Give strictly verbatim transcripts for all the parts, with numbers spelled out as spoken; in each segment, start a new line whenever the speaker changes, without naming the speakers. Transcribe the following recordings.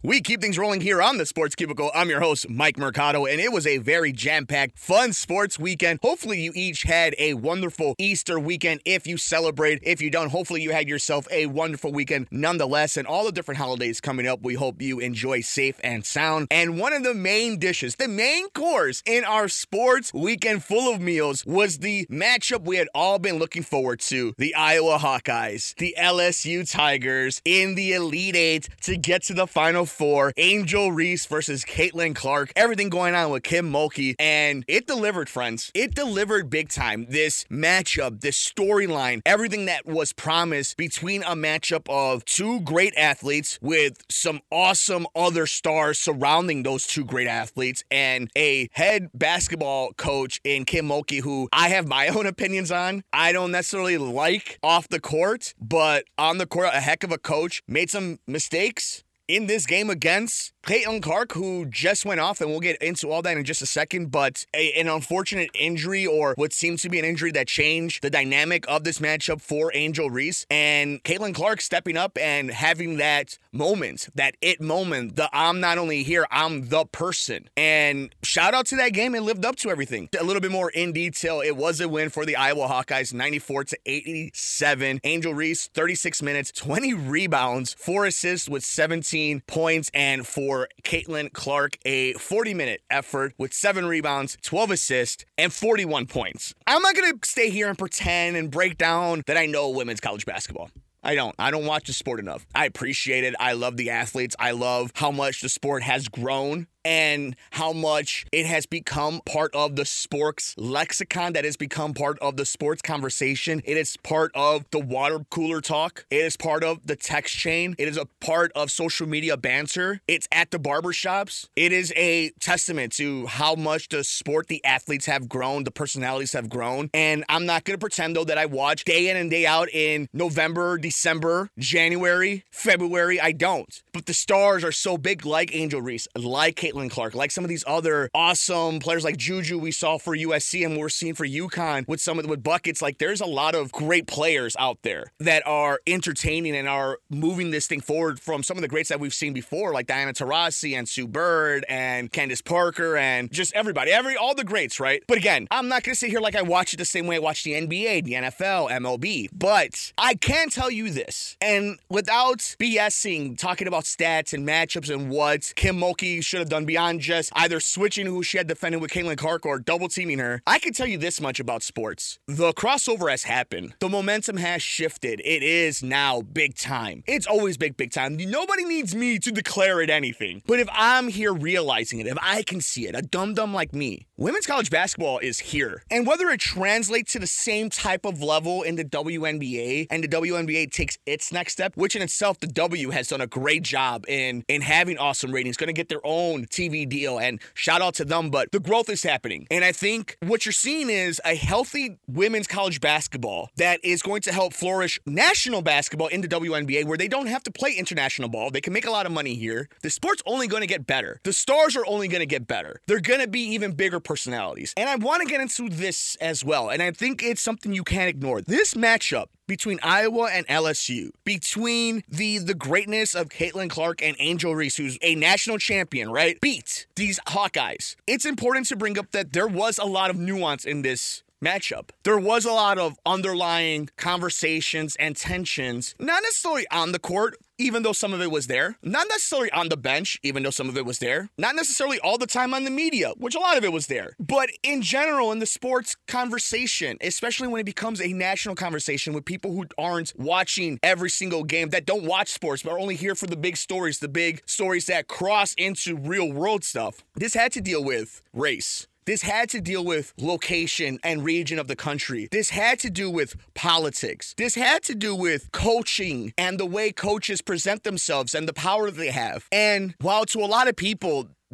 We keep things rolling here on the Sports Cubicle. I'm your host, Mike Mercado, and it was a very jam-packed, fun sports weekend. Hopefully you each had a wonderful Easter weekend if you celebrate. If you don't, hopefully you had yourself a wonderful weekend nonetheless. And all the different holidays coming up, we hope you enjoy safe and sound. And one of the main dishes, the main course in our sports weekend full of meals was the matchup we had all been looking forward to. The Iowa Hawkeyes, the L S U Tigers in the Elite Eight to get to the Final Four. Angel Reese versus Caitlin Clark. Everything going on with Kim Mulkey. And it delivered, friends. It delivered big time. This matchup, this storyline, everything that was promised between a matchup of two great athletes with some awesome other stars surrounding those two great athletes and a head basketball coach in Kim Mulkey who I have my own opinions on. I don't necessarily like off the court, but on the court, a heck of a coach. Made some mistakes in this game against Caitlin Clark, who just went off, and we'll get into all that in just a second, but a, an unfortunate injury, or what seems to be an injury that changed the dynamic of this matchup for Angel Reese, and Caitlin Clark stepping up and having that moment, that it moment, the I'm not only here, I'm the person. And shout out to that game, it lived up to everything. A little bit more in detail, it was a win for the Iowa Hawkeyes, ninety-four to eighty-seven. Angel Reese, thirty-six minutes, twenty rebounds, four assists with seventeen points, and for Caitlin Clark, a forty-minute effort with seven rebounds, twelve assists, and forty-one points. I'm not going to stay here and pretend and break down that I know women's college basketball. I don't. I don't watch the sport enough. I appreciate it. I love the athletes. I love how much the sport has grown and how much it has become part of the sports lexicon, that has become part of the sports conversation. It is part of the water cooler talk. It is part of the text chain. It is a part of social media banter. It's at the barbershops. It is a testament to how much the sport, the athletes have grown, the personalities have grown. And I'm not going to pretend, though, that I watch day in and day out in November, December, January, February. I don't. But the stars are so big, like Angel Reese, like Caitlin Clark, like some of these other awesome players like Juju we saw for U S C and we're seeing for UConn with some of the with buckets. Like, there's a lot of great players out there that are entertaining and are moving this thing forward from some of the greats that we've seen before, like Diana Taurasi and Sue Bird and Candace Parker and just everybody, every all the greats, right? But again, I'm not going to sit here like I watch it the same way I watch the N B A, the N F L, M L B, but I can tell you this, and without BSing, talking about stats and matchups and what Kim Mulkey should have done beyond just either switching who she had defended with Caitlin Clark or double teaming her, I can tell you this much about sports. The crossover has happened. The momentum has shifted. It is now big time. It's always big, big time. Nobody needs me to declare it anything. But if I'm here realizing it, if I can see it, a dum-dum like me, women's college basketball is here. And whether it translates to the same type of level in the W N B A and the W N B A takes its next step, which in itself, the W has done a great job in, in having awesome ratings, going to get their own T V deal, and shout out to them, but the growth is happening. And I think what you're seeing is a healthy women's college basketball that is going to help flourish national basketball in the W N B A, where they don't have to play international ball. They can make a lot of money here. The sport's only going to get better. The stars are only going to get better. They're going to be even bigger personalities. And I want to get into this as well, and I think it's something you can't ignore. This matchup between Iowa and L S U, between the the greatness of Caitlin Clark and Angel Reese, who's a national champion, right, beat these Hawkeyes. It's important to bring up that there was a lot of nuance in this matchup. There was a lot of underlying conversations and tensions, not necessarily on the court, even though some of it was there. Not necessarily on the bench, even though some of it was there. Not necessarily all the time on the media, which a lot of it was there. But in general, in the sports conversation, especially when it becomes a national conversation with people who aren't watching every single game, that don't watch sports, but are only here for the big stories, the big stories that cross into real world stuff, this had to deal with race. This had to deal with location and region of the country. This had to do with politics. This had to do with coaching and the way coaches present themselves and the power that they have. And while to a lot of people,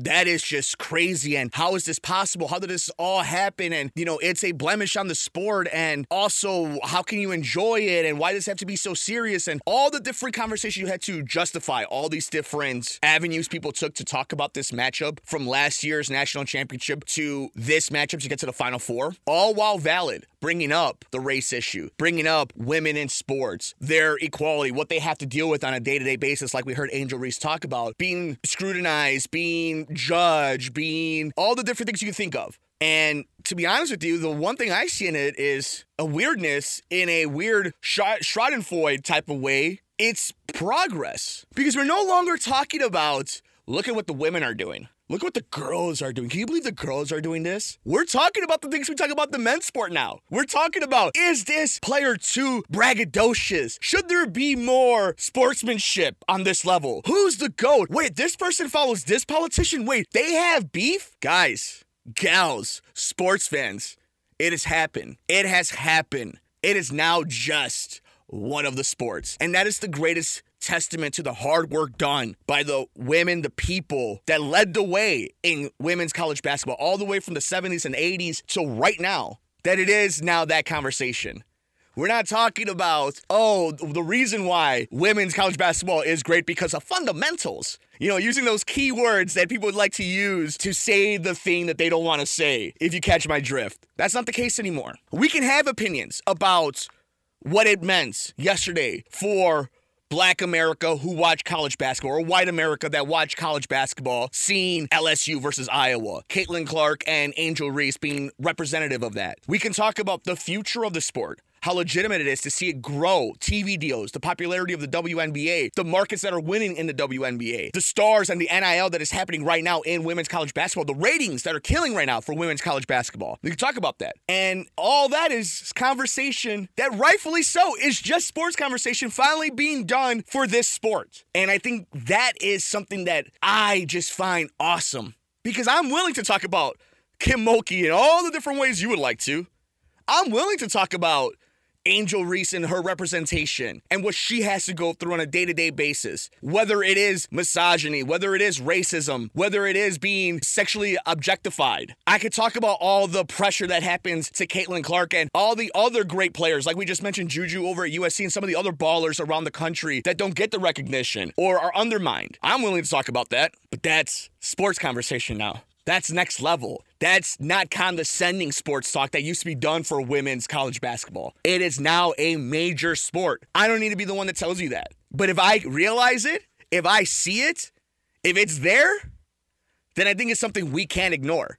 that is just crazy. And how is this possible? How did this all happen? And, you know, it's a blemish on the sport. And also, how can you enjoy it? And why does it have to be so serious? And all the different conversations you had to justify, all these different avenues people took to talk about this matchup, from last year's national championship to this matchup to get to the Final Four, all while valid, bringing up the race issue, bringing up women in sports, their equality, what they have to deal with on a day-to-day basis, like we heard Angel Reese talk about, being scrutinized, being judged, being all the different things you can think of. And to be honest with you, the one thing I see in it is a weirdness in a weird Schadenfreude type of way. It's progress. Because we're no longer talking about, look at what the women are doing. Look what the girls are doing. Can you believe the girls are doing this? We're talking about the things we talk about the men's sport now. We're talking about, is this player too braggadocious? Should there be more sportsmanship on this level? Who's the GOAT? Wait, this person follows this politician? Wait, they have beef? Guys, gals, sports fans, it has happened. It has happened. It is now just one of the sports. And that is the greatest testament to the hard work done by the women, the people that led the way in women's college basketball, all the way from the seventies and eighties to right now, that it is now that conversation. We're not talking about, oh, the reason why women's college basketball is great because of fundamentals. You know, using those key words that people would like to use to say the thing that they don't want to say, if you catch my drift. That's not the case anymore. We can have opinions about what it meant yesterday for Black America who watch college basketball, or white America that watch college basketball, seeing L S U versus Iowa, Caitlin Clark and Angel Reese being representative of that. We can talk about the future of the sport, how legitimate it is to see it grow, T V deals, the popularity of the W N B A, the markets that are winning in the W N B A, the stars and the N I L that is happening right now in women's college basketball, the ratings that are killing right now for women's college basketball. We can talk about that. And all that is conversation that rightfully so is just sports conversation finally being done for this sport. And I think that is something that I just find awesome, because I'm willing to talk about Kim Mulkey in all the different ways you would like to. I'm willing to talk about Angel Reese and her representation and what she has to go through on a day-to-day basis, whether it is misogyny, whether it is racism, whether it is being sexually objectified. I could talk about all the pressure that happens to Caitlin Clark and all the other great players, like we just mentioned Juju over at U S C and some of the other ballers around the country that don't get the recognition or are undermined. I'm willing to talk about that, but that's sports conversation now. That's next level. That's not condescending sports talk that used to be done for women's college basketball. It is now a major sport. I don't need to be the one that tells you that. But if I realize it, if I see it, if it's there, then I think it's something we can't ignore,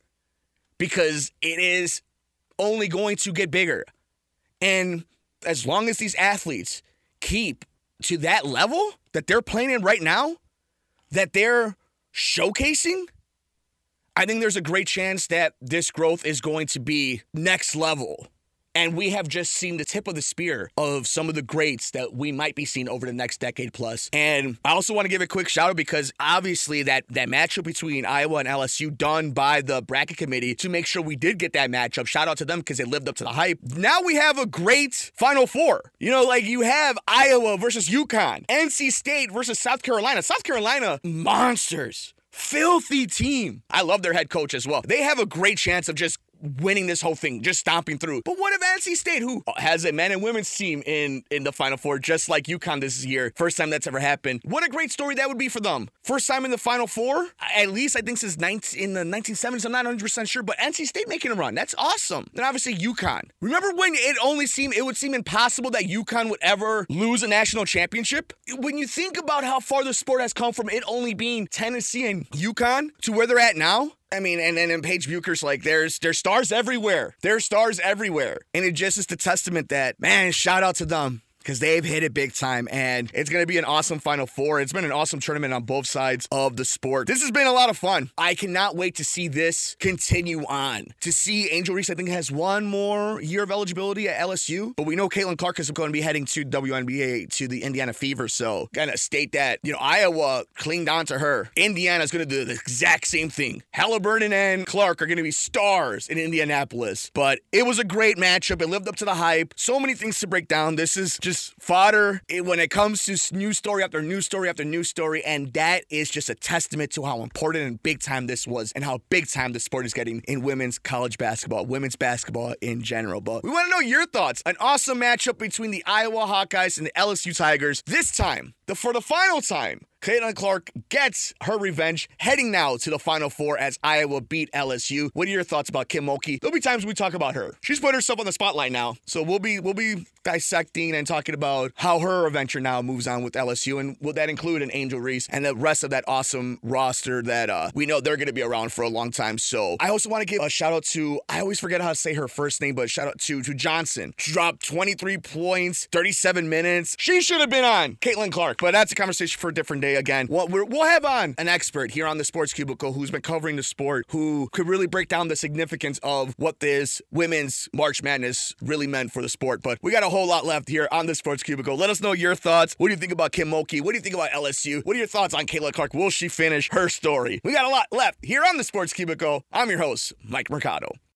because it is only going to get bigger. And as long as these athletes keep to that level that they're playing in right now, that they're showcasing, I think there's a great chance that this growth is going to be next level. And we have just seen the tip of the spear of some of the greats that we might be seeing over the next decade plus. And I also want to give a quick shout out, because obviously that, that matchup between Iowa and L S U done by the bracket committee to make sure we did get that matchup. Shout out to them because they lived up to the hype. Now we have a great Final Four. You know, like you have Iowa versus UConn, N C State versus South Carolina. South Carolina, monsters. Filthy team. I love their head coach as well. They have a great chance of just winning this whole thing, just stomping through. But what if N C State, who has a men and women's team in, in the Final Four, just like UConn this year, first time that's ever happened, what a great story that would be for them. First time in the Final Four, at least I think since nineteen, in the nineteen seventies, I'm not one hundred percent sure, but N C State making a run, that's awesome. Then obviously UConn. Remember when it only seemed, it would seem impossible that UConn would ever lose a national championship? When you think about how far the sport has come from it only being Tennessee and UConn to where they're at now, I mean, and then in Paige Bucher's like, there's there's stars everywhere. There's stars everywhere. And it just is the testament that, man, shout out to them, because they've hit it big time, and it's going to be an awesome Final Four. It's been an awesome tournament on both sides of the sport. This has been a lot of fun. I cannot wait to see this continue on. To see Angel Reese, I think, has one more year of eligibility at L S U, but we know Caitlin Clark is going to be heading to W N B A, to the Indiana Fever, so going to state that, you know, Iowa clinged on to her. Indiana's going to do the exact same thing. Halliburton and Clark are going to be stars in Indianapolis, but it was a great matchup. It lived up to the hype. So many things to break down. This is just just fodder when it comes to news story after news story after news story, and that is just a testament to how important and big time this was and how big time the sport is getting in women's college basketball, women's basketball in general. But we want to know your thoughts. An awesome matchup between the Iowa Hawkeyes and the L S U Tigers. This time, the, for the final time, Caitlin Clark gets her revenge, heading now to the Final Four as Iowa beat L S U. What are your thoughts about Kim Mulkey? There'll be times we talk about her. She's put herself on the spotlight now, so we'll be we'll be dissecting and talking about how her adventure now moves on with L S U, and will that include an Angel Reese and the rest of that awesome roster that uh, we know they're going to be around for a long time. So I also want to give a shout out to, I always forget how to say her first name, but shout out to, to Johnson. She dropped twenty-three points, thirty-seven minutes. She should have been on Caitlin Clark, but that's a conversation for a different day. Again, we'll, we'll have on an expert here on the Sports Cubicle who's been covering the sport, who could really break down the significance of what this women's March Madness really meant for the sport. But we got a whole lot left here on the Sports Cubicle. Let us know your thoughts. What do you think about Kim Mulkey? What do you think about L S U? What are your thoughts on Caitlin Clark? Will she finish her story? We got a lot left here on the Sports Cubicle. I'm your host, Mike Mercado.